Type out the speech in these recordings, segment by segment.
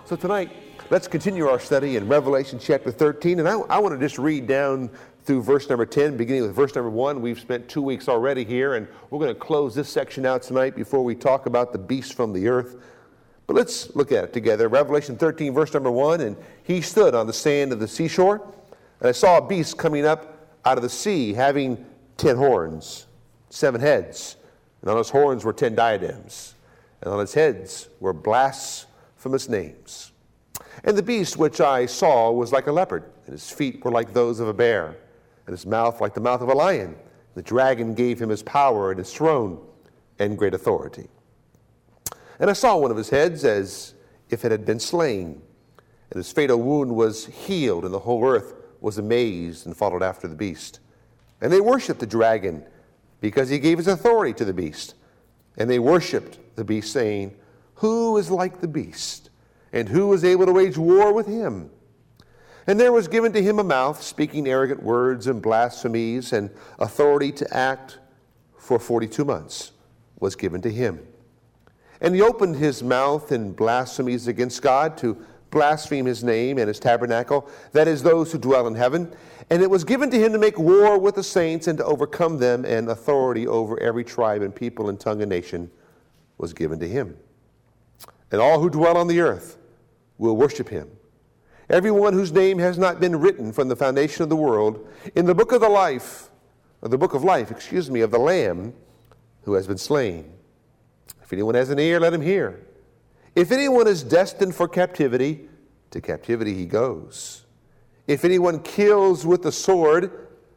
So tonight, let's continue our study in Revelation chapter 13. And I want to just read down through verse number 10, beginning with verse number 1. We've spent 2 weeks already here, and we're going to close this section out tonight before we talk about the beast from the earth. But let's look at it together. Revelation 13, verse number 1. And he stood on the sand of the seashore, and I saw a beast coming up out of the sea, having 10 horns, 7 heads. And on his horns were 10 diadems, and on his heads were blasphemous names. And the beast which I saw was like a leopard, and his feet were like those of a bear, and his mouth like the mouth of a lion. The dragon gave him his power and his throne and great authority. And I saw one of his heads as if it had been slain, and his fatal wound was healed, and the whole earth was amazed and followed after the beast. And they worshipped the dragon, because he gave his authority to the beast. And they worshipped the beast, saying, "Who is like the beast? And who is able to wage war with him?" And there was given to him a mouth, speaking arrogant words and blasphemies, and authority to act for 42 months was given to him. And he opened his mouth in blasphemies against God, to blaspheme his name and his tabernacle, that is, those who dwell in heaven. And it was given to him to make war with the saints and to overcome them, and authority over every tribe and people and tongue and nation was given to him. And all who dwell on the earth will worship him, everyone whose name has not been written from the foundation of the world in the book of life, of the Lamb who has been slain. If anyone has an ear, let him hear. If anyone is destined for captivity, to captivity he goes. If anyone kills with the sword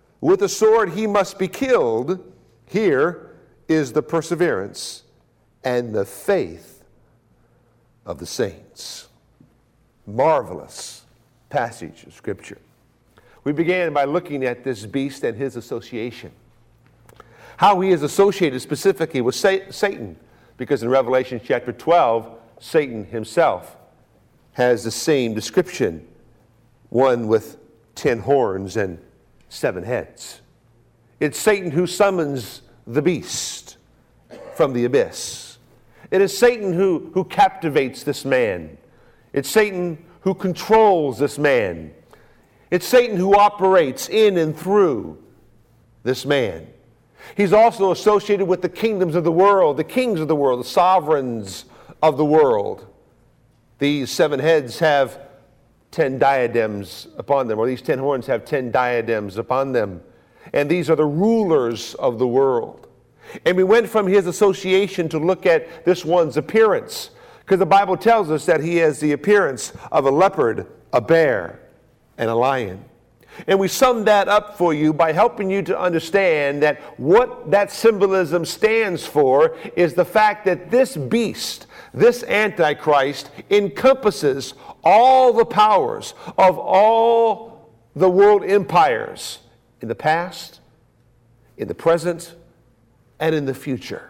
he must be killed. Here is the perseverance and the faith of the saints. Marvelous passage of Scripture. We began by looking at this beast and his association. How he is associated specifically with Satan, because in Revelation chapter 12, Satan himself has the same description, one with 10 horns and 7 heads. It's Satan who summons the beast from the abyss. It is Satan who captivates this man. It's Satan who controls this man. It's Satan who operates in and through this man. He's also associated with the kingdoms of the world, the kings of the world, the sovereigns of the world. These 7 heads have 10 diadems upon them, or these 10 horns have 10 diadems upon them. And these are the rulers of the world. And we went from his association to look at this one's appearance, because the Bible tells us that he has the appearance of a leopard, a bear, and a lion. And we summed that up for you by helping you to understand that what that symbolism stands for is the fact that this beast, this Antichrist, encompasses all the powers of all the world empires in the past, in the present, and in the future.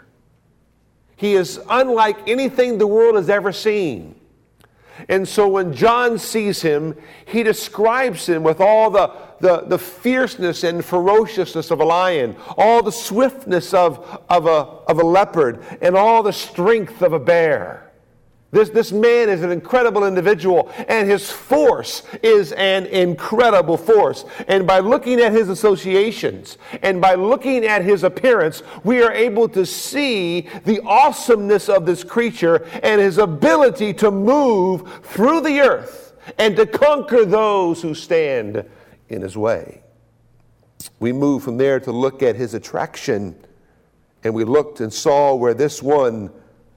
He is unlike anything the world has ever seen. And so when John sees him, he describes him with all the fierceness and ferociousness of a lion, all the swiftness of a leopard, and all the strength of a bear. This man is an incredible individual, and his force is an incredible force. And by looking at his associations and by looking at his appearance, we are able to see the awesomeness of this creature and his ability to move through the earth and to conquer those who stand in his way. We move from there to look at his attraction, and we looked and saw where this one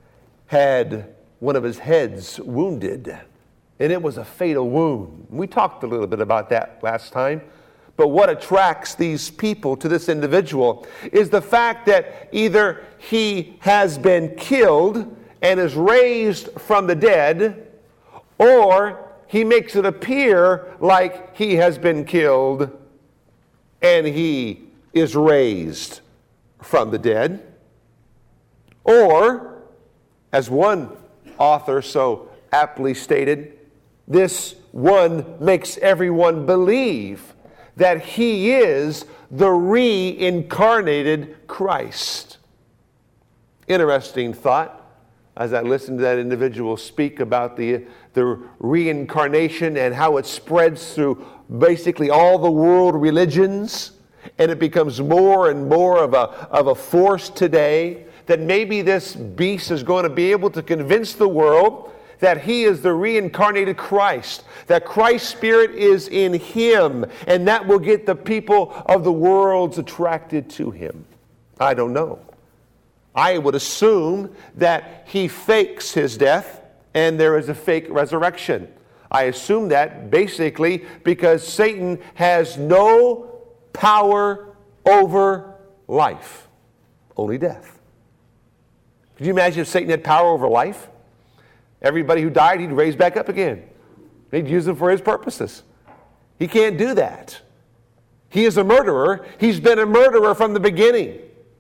had one of his heads wounded, and it was a fatal wound. We talked a little bit about that last time. But what attracts these people to this individual is the fact that either he has been killed and is raised from the dead, or he makes it appear like he has been killed and he is raised from the dead. Or, as one author so aptly stated, this one makes everyone believe that he is the reincarnated Christ. Interesting thought as I listened to that individual speak about the the reincarnation and how it spreads through basically all the world religions, and it becomes more and more of a force today, that maybe this beast is going to be able to convince the world that he is the reincarnated Christ, that Christ's Spirit is in him, and that will get the people of the world attracted to him. I don't know. I would assume that he fakes his death and there is a fake resurrection. I assume that basically because Satan has no power over life, only death. Could you imagine if Satan had power over life? Everybody who died, he'd raise back up again. He'd use them for his purposes. He can't do that. He is a murderer. He's been a murderer from the beginning.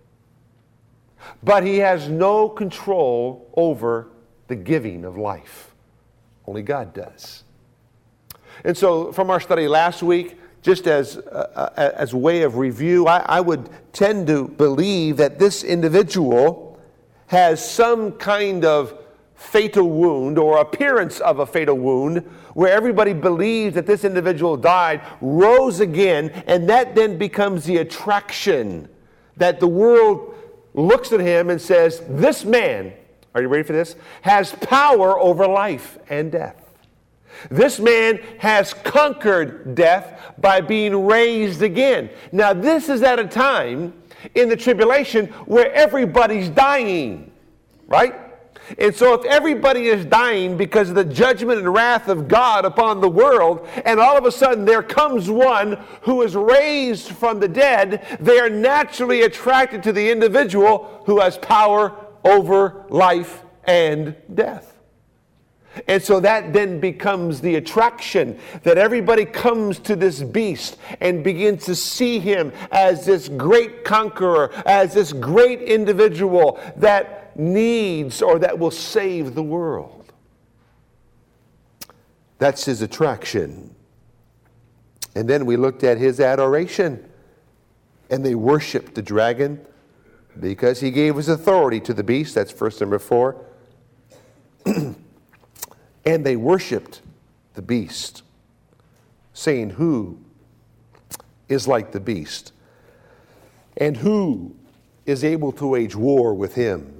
But he has no control over the giving of life. Only God does. And so from our study last week, just as a way of review, I would tend to believe that this individual has some kind of fatal wound or appearance of a fatal wound where everybody believes that this individual died, rose again, and that then becomes the attraction that the world looks at him and says, this man, are you ready for this, has power over life and death. This man has conquered death by being raised again. Now this is at a time in the tribulation where everybody's dying, right? And so if everybody is dying because of the judgment and wrath of God upon the world, and all of a sudden there comes one who is raised from the dead, they are naturally attracted to the individual who has power over life and death. And so that then becomes the attraction, that everybody comes to this beast and begins to see him as this great conqueror, as this great individual that needs or that will save the world. That's his attraction. And then we looked at his adoration. And they worshiped the dragon because he gave his authority to the beast. That's verse number 4. And they worshiped the beast, saying, who is like the beast? And who is able to wage war with him?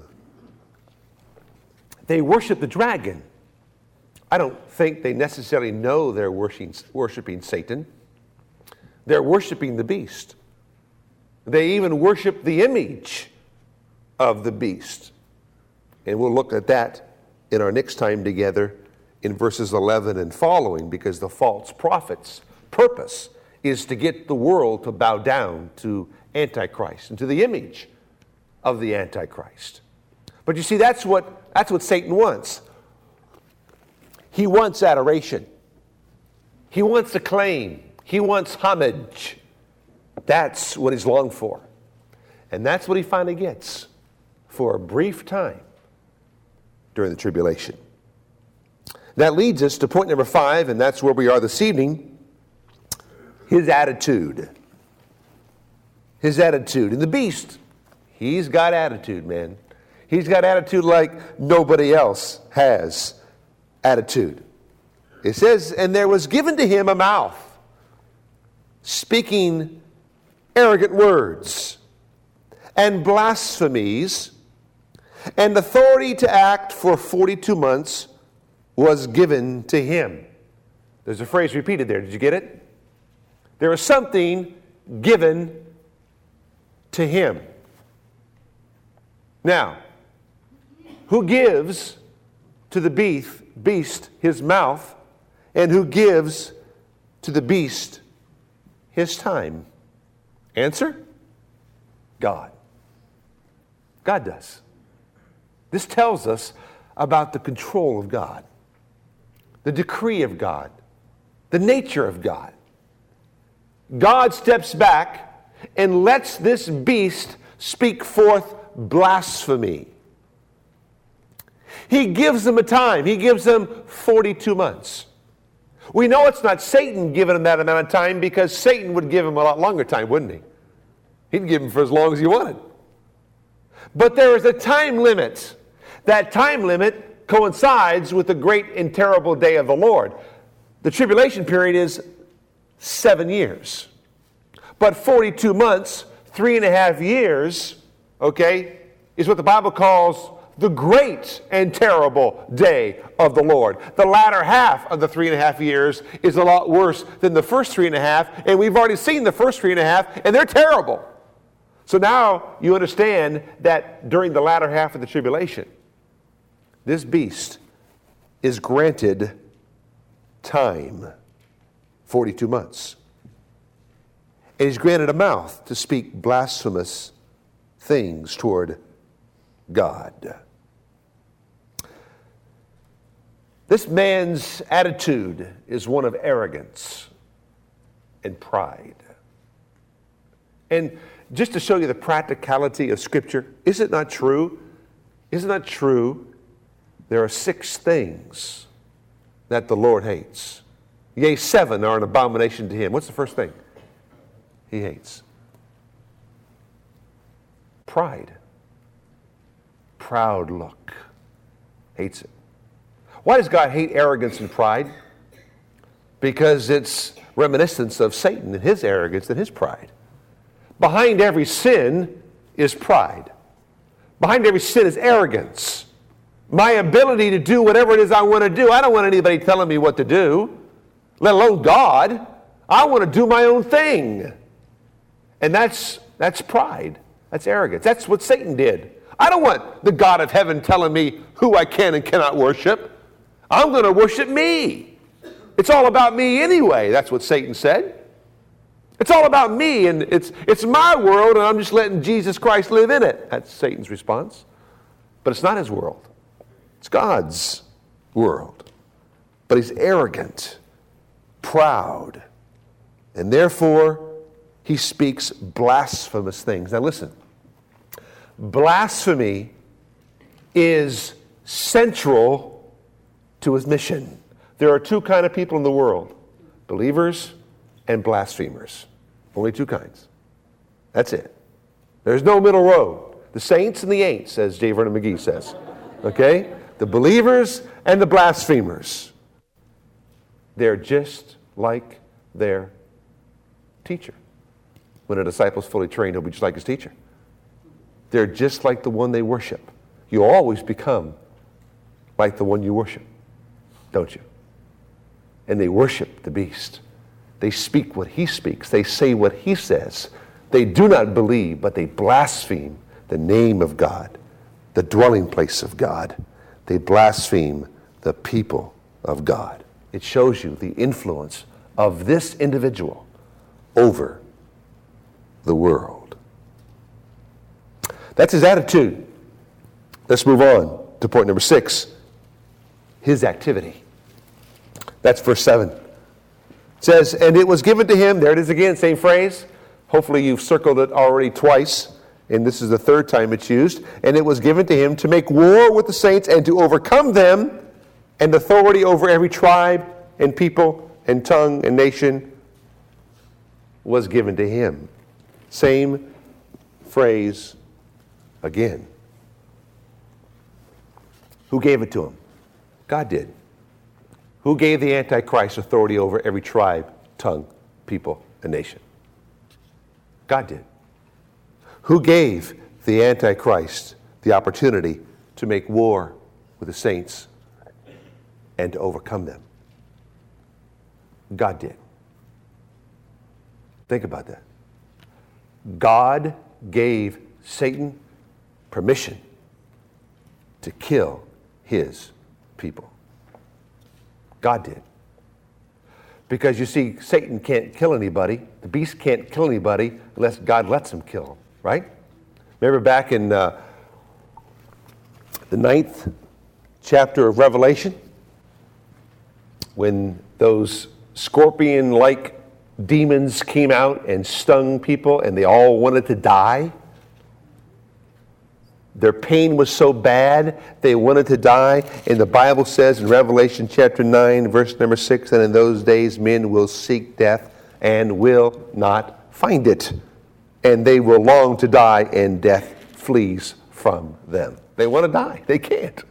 They worship the dragon. I don't think they necessarily know they're worshiping Satan. They're worshiping the beast. They even worship the image of the beast. And we'll look at that in our next time together in verses 11 and following, because the false prophet's purpose is to get the world to bow down to Antichrist and to the image of the Antichrist. But you see, that's what Satan wants. He wants adoration. He wants acclaim. He wants homage. That's what he's longed for. And that's what he finally gets for a brief time during the tribulation. That leads us to point number 5, and that's where we are this evening, his attitude. His attitude. And the beast, he's got attitude, man. He's got attitude like nobody else has attitude. It says, and there was given to him a mouth, speaking arrogant words and blasphemies, and authority to act for 42 months was given to him. There's a phrase repeated there. Did you get it? There was something given to him. Now, who gives to the beast his mouth, and who gives to the beast his time? Answer? God. God does. This tells us about the control of God, the decree of God, the nature of God. God steps back and lets this beast speak forth blasphemy. He gives them a time. He gives them 42 months. We know it's not Satan giving him that amount of time, because Satan would give him a lot longer time, wouldn't he? He'd give him for as long as he wanted. But there is a time limit. That time limit coincides with the great and terrible day of the Lord. The tribulation period is 7 years. But 42 months, 3.5 years, okay, is what the Bible calls the great and terrible day of the Lord. The latter half of the 3.5 years is a lot worse than the first 3.5, and we've already seen the first 3.5, and they're terrible. So now you understand that during the latter half of the tribulation, this beast is granted time, 42 months. And he's granted a mouth to speak blasphemous things toward God. This man's attitude is one of arrogance and pride. And just to show you the practicality of Scripture, is it not true? Is it not true? There are 6 things that the Lord hates. Yea, 7 are an abomination to him. What's the first thing he hates? Pride. Proud look. Hates it. Why does God hate arrogance and pride? Because it's reminiscence of Satan and his arrogance and his pride. Behind every sin is pride. Behind every sin is arrogance. My ability to do whatever it is I want to do. I don't want anybody telling me what to do, let alone God. I want to do my own thing. And that's pride. That's arrogance. That's what Satan did. I don't want the God of heaven telling me who I can and cannot worship. I'm going to worship me. It's all about me anyway. That's what Satan said. It's all about me, and it's my world, and I'm just letting Jesus Christ live in it. That's Satan's response. But it's not his world. It's God's world. But he's arrogant, proud, and therefore he speaks blasphemous things. Now listen, blasphemy is central to his mission. There are 2 kinds of people in the world, believers and blasphemers. Only 2 kinds. That's it. There's no middle road. The saints and the ain'ts, as J. Vernon McGee says. Okay? The believers and the blasphemers. They're just like their teacher. When a disciple's fully trained, he'll be just like his teacher. They're just like the one they worship. You always become like the one you worship, don't you? And they worship the beast. They speak what he speaks. They say what he says. They do not believe, but they blaspheme the name of God, the dwelling place of God. They blaspheme the people of God. It shows you the influence of this individual over the world. That's his attitude. Let's move on to point number 6, his activity. That's verse 7. It says, and it was given to him, there it is again, same phrase. Hopefully you've circled it already twice, and this is the 3rd time it's used. And it was given to him to make war with the saints and to overcome them, and authority over every tribe and people and tongue and nation was given to him. Same phrase again. Who gave it to him? God did. Who gave the Antichrist authority over every tribe, tongue, people, and nation? God did. Who gave the Antichrist the opportunity to make war with the saints and to overcome them? God did. Think about that. God gave Satan permission to kill his people. God did. Because you see, Satan can't kill anybody. The beast can't kill anybody unless God lets him kill them, right? Remember back in the 9th chapter of Revelation, when those scorpion-like demons came out and stung people and they all wanted to die? Their pain was so bad, they wanted to die. And the Bible says in Revelation chapter 9, verse number 6, that in those days men will seek death and will not find it. And they will long to die, and death flees from them. They want to die. They can't.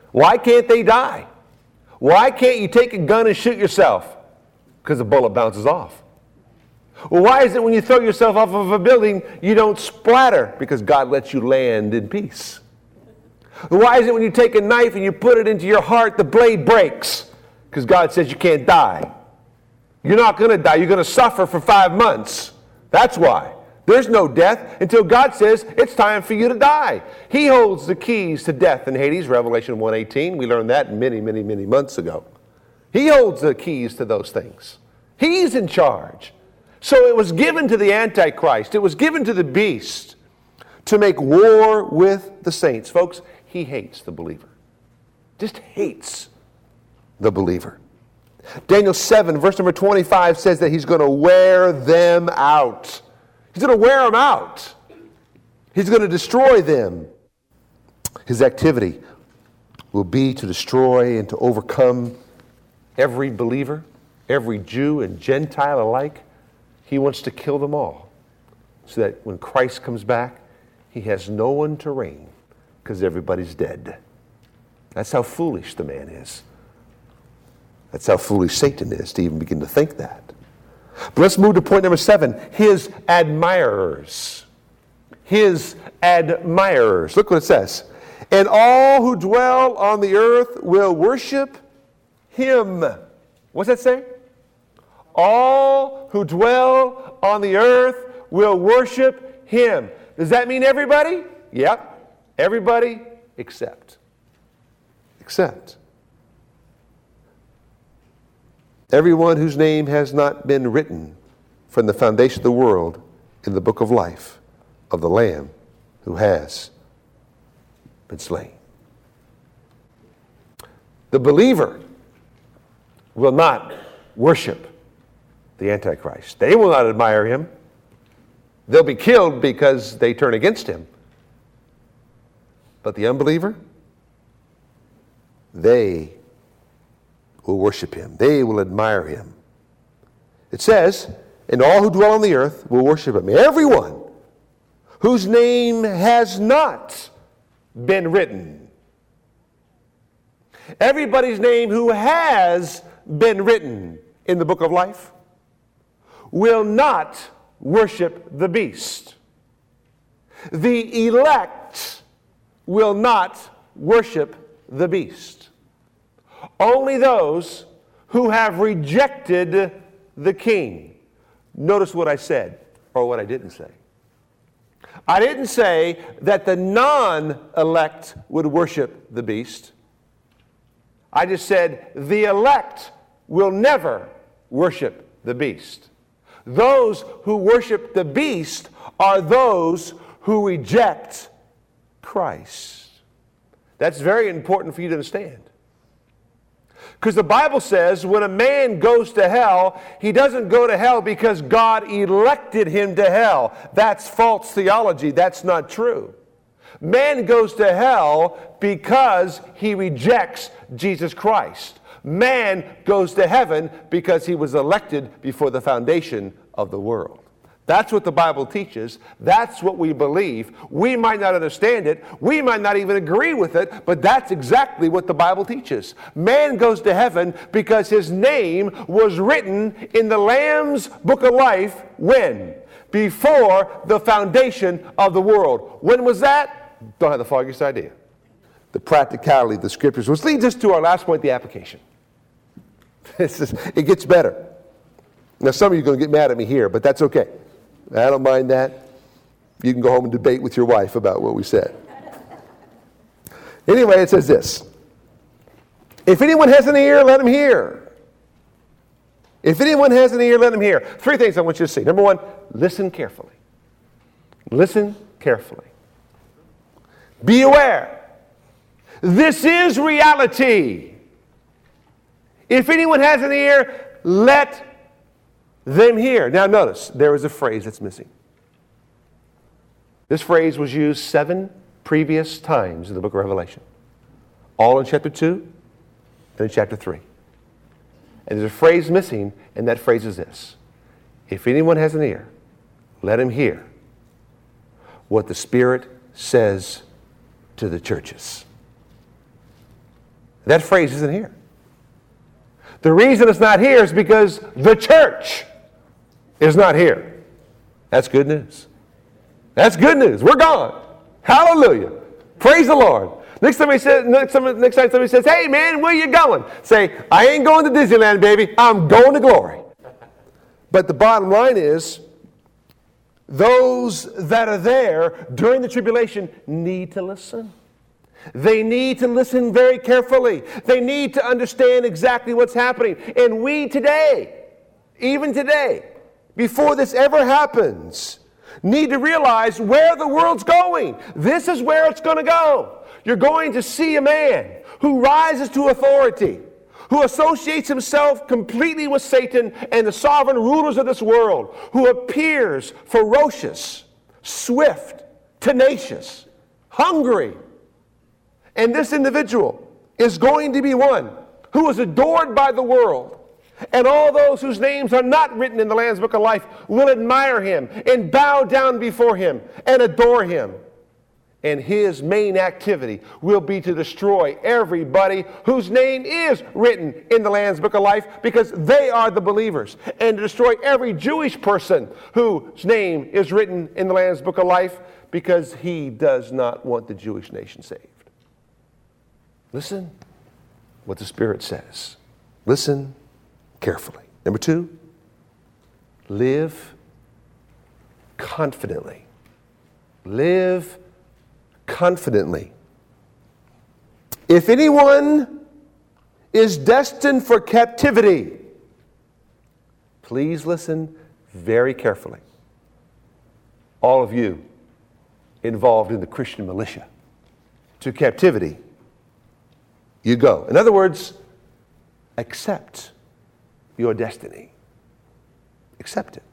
Why can't they die? Why can't you take a gun and shoot yourself? Because the bullet bounces off. Well, why is it when you throw yourself off of a building, you don't splatter? Because God lets you land in peace. Why is it when you take a knife and you put it into your heart, the blade breaks? Because God says you can't die. You're not going to die. You're going to suffer for 5 months. That's why. There's no death until God says it's time for you to die. He holds the keys to death and Hades, Revelation 1:18. We learned that many, many, many months ago. He holds the keys to those things. He's in charge. So it was given to the Antichrist. It was given to the beast to make war with the saints. Folks, he hates the believer. Just hates the believer. Daniel 7, verse number 25 says that he's going to wear them out. He's going to wear them out. He's going to destroy them. His activity will be to destroy and to overcome every believer, every Jew and Gentile alike. He wants to kill them all so that when Christ comes back, he has no one to reign because everybody's dead. That's how foolish the man is. That's how foolish Satan is to even begin to think that. But let's move to point number 7, his admirers. His admirers. Look what it says. And all who dwell on the earth will worship him. What's that say? All who dwell on the earth will worship him. Does that mean everybody? Yep. Everybody except. Everyone whose name has not been written from the foundation of the world in the book of life of the Lamb who has been slain. The believer will not worship the Antichrist. They will not admire him. They'll be killed because they turn against him. But the unbeliever, they will worship him. They will admire him. It says, and all who dwell on the earth will worship him. Everyone whose name has not been written. Everybody's name who has been written in the book of life will not worship the beast. The elect will not worship the beast. Only those who have rejected the king. Notice what I said, or what I didn't say. I didn't say that the non-elect would worship the beast. I just said the elect will never worship the beast. Those who worship the beast are those who reject Christ. That's very important for you to understand. Because the Bible says when a man goes to hell, he doesn't go to hell because God elected him to hell. That's false theology. That's not true. Man goes to hell because he rejects Jesus Christ. Man goes to heaven because he was elected before the foundation of the world. That's what the Bible teaches. That's what we believe. We might not understand it. We might not even agree with it, but that's exactly what the Bible teaches. Man goes to heaven because his name was written in the Lamb's book of life when? Before the foundation of the world. When was that? Don't have the foggiest idea. The practicality of the scriptures, which leads us to our last point, the application. It gets better. Now, some of you are going to get mad at me here, but that's okay. I don't mind that. You can go home and debate with your wife about what we said. Anyway, it says this. If anyone has an ear, let him hear. If anyone has an ear, let him hear. 3 things I want you to see. Number 1, listen carefully. Listen carefully. Be aware. This is reality. If anyone has an ear, let them hear. Now notice, there is a phrase that's missing. This phrase was used 7 previous times in the book of Revelation. All in chapter 2, then in chapter 3. And there's a phrase missing, and that phrase is this. If anyone has an ear, let him hear what the Spirit says to the churches. That phrase isn't here. The reason it's not here is because the church is not here. That's good news. That's good news. We're gone. Hallelujah. Praise the Lord. Next time somebody says, hey man, where you going? Say, I ain't going to Disneyland, baby. I'm going to glory. But the bottom line is, those that are there during the tribulation need to listen. They need to listen very carefully. They need to understand exactly what's happening. And we today, even today, before this ever happens, need to realize where the world's going. This is where it's going to go. You're going to see a man who rises to authority, who associates himself completely with Satan and the sovereign rulers of this world, who appears ferocious, swift, tenacious, hungry. And this individual is going to be one who is adored by the world. And all those whose names are not written in the Lamb's Book of Life will admire him and bow down before him and adore him. And his main activity will be to destroy everybody whose name is written in the Lamb's Book of Life, because they are the believers. And to destroy every Jewish person whose name is written in the Lamb's Book of Life, because he does not want the Jewish nation saved. Listen what the Spirit says. Listen carefully. Number 2, live confidently. Live confidently. If anyone is destined for captivity, please listen very carefully. All of you involved in the Christian militia, to captivity you go. In other words, accept your destiny. Accept it.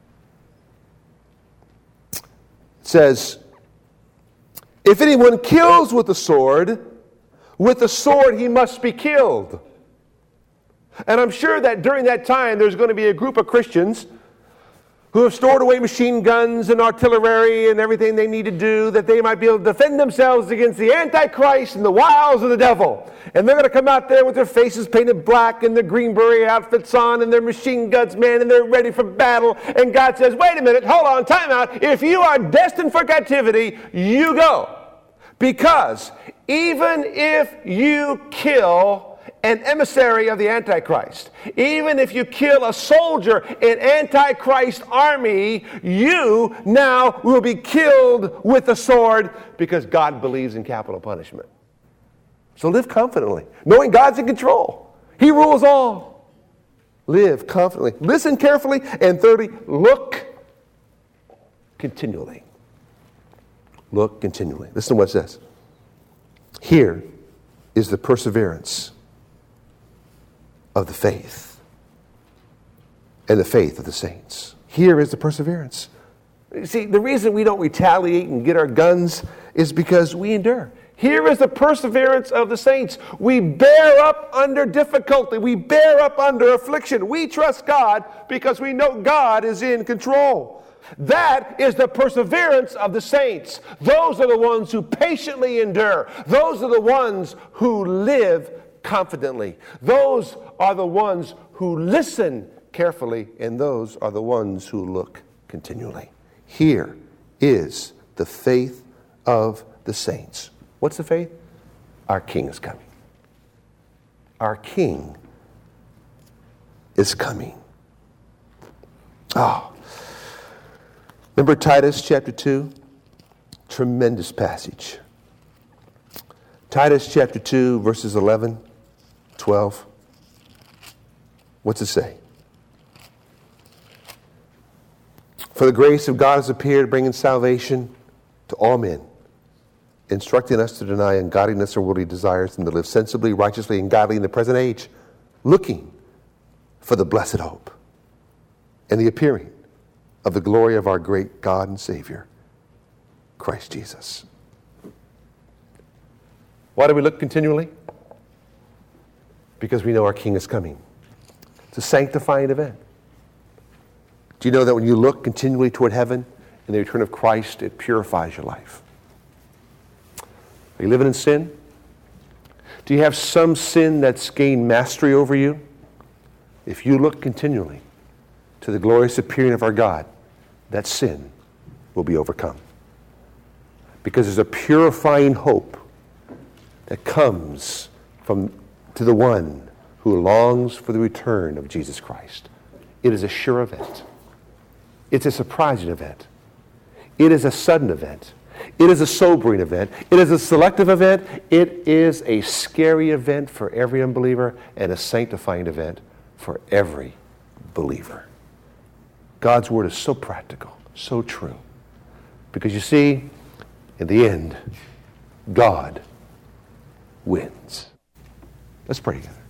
It says, if anyone kills with the sword he must be killed. And I'm sure that during that time there's going to be a group of Christians who have stored away machine guns and artillery and everything they need to do, that they might be able to defend themselves against the Antichrist and the wiles of the devil. And they're going to come out there with their faces painted black and their green beret outfits on and their machine guns, man, and they're ready for battle. And God says, wait a minute, hold on, time out. If you are destined for captivity, you go. Because even if you kill an emissary of the Antichrist, even if you kill a soldier in Antichrist army, you now will be killed with the sword, because God believes in capital punishment. So live confidently, knowing God's in control. He rules all. Live confidently. Listen carefully. And thirdly, look continually. Look continually. Listen to what it says. Here is the perseverance of the faith and the faith of the saints. Here is the perseverance. You see, the reason we don't retaliate and get our guns is because we endure. Here is the perseverance of the saints. We bear up under difficulty. We bear up under affliction. We trust God because we know God is in control. That is the perseverance of the saints. Those are the ones who patiently endure. Those are the ones who live confidently. Those are the ones who listen carefully, and those are the ones who look continually. Here is the faith of the saints. What's the faith? Our King is coming. Our King is coming. Oh. Remember Titus chapter 2? Tremendous passage. Titus chapter 2, verses 11, 12. What's it say? For the grace of God has appeared, bringing salvation to all men, instructing us to deny ungodliness or worldly desires and to live sensibly, righteously, and godly in the present age, looking for the blessed hope and the appearing of the glory of our great God and Savior, Christ Jesus. Why do we look continually? Because we know our King is coming. It's a sanctifying event. Do you know that when you look continually toward heaven and the return of Christ, it purifies your life? Are you living in sin? Do you have some sin that's gained mastery over you? If you look continually to the glorious appearing of our God, that sin will be overcome. Because there's a purifying hope that comes to the one who longs for the return of Jesus Christ. It is a sure event. It's a surprising event. It is a sudden event. It is a sobering event. It is a selective event. It is a scary event for every unbeliever and a sanctifying event for every believer. God's word is so practical, so true. Because you see, in the end, God wins. Let's pray together.